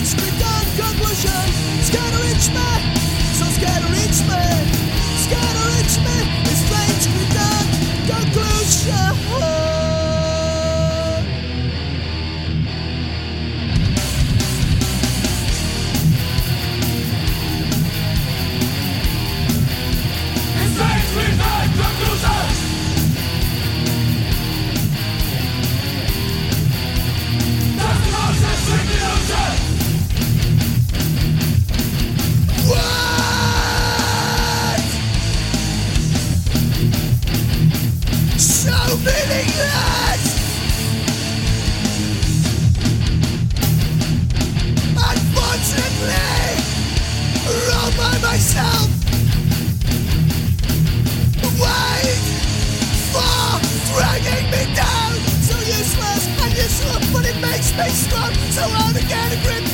strict on conclusion. Scared to reach me, so scared to reach me. Scared to reach me, it's plain strict on conclusion. So meaningless. Unfortunately, all by myself. Wait for dragging me down. So useless and useless, but it makes me strong. So hard to get a grip